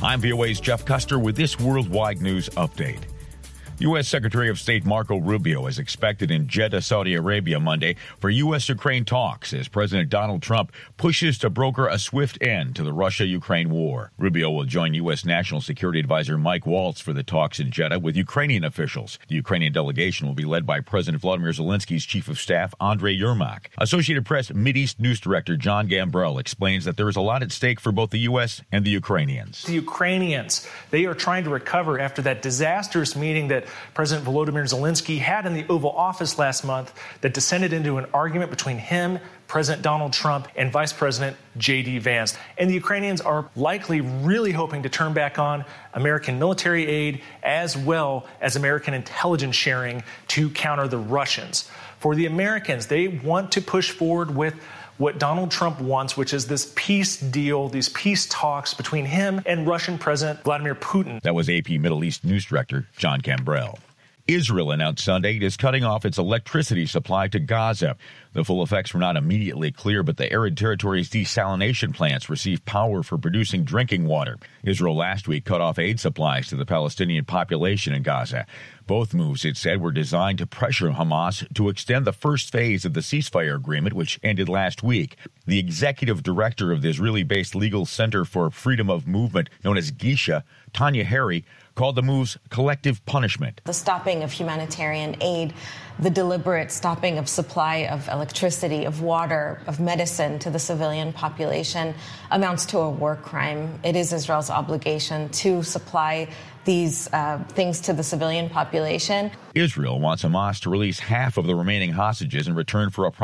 I'm VOA's Jeff Custer with this worldwide news update. U.S. Secretary of State Marco Rubio is expected in Jeddah, Saudi Arabia Monday for U.S.-Ukraine talks as President Donald Trump pushes to broker a swift end to the Russia-Ukraine war. Rubio will join U.S. National Security Advisor Mike Waltz for the talks in Jeddah with Ukrainian officials. The Ukrainian delegation will be led by President Vladimir Zelensky's Chief of Staff, Andrei Yermak. Associated Press Mideast News Director John Gambrell explains that there is a lot at stake for both the U.S. and the Ukrainians. The Ukrainians, they are trying to recover after that disastrous meeting that President Volodymyr Zelensky had in the Oval Office last month that descended into an argument between him, President Donald Trump, and Vice President J.D. Vance. And the Ukrainians are likely really hoping to turn back on American military aid as well as American intelligence sharing to counter the Russians. For the Americans, they want to push forward with what Donald Trump wants, which is this peace deal, these peace talks between him and Russian President Vladimir Putin. That was AP Middle East News Director John Gambrell. Israel announced Sunday it is cutting off its electricity supply to Gaza. The full effects were not immediately clear, but the arid territory's desalination plants receive power for producing drinking water. Israel last week cut off aid supplies to the Palestinian population in Gaza. Both moves, it said, were designed to pressure Hamas to extend the first phase of the ceasefire agreement, which ended last week. The executive director of the Israeli-based Legal Center for Freedom of Movement, known as Gisha, Tanya Harry, called the moves collective punishment. The stopping of humanitarian aid, the deliberate stopping of supply of electricity, of water, of medicine to the civilian population amounts to a war crime. It is Israel's obligation to supply these things to the civilian population. Israel wants Hamas to release half of the remaining hostages in return for a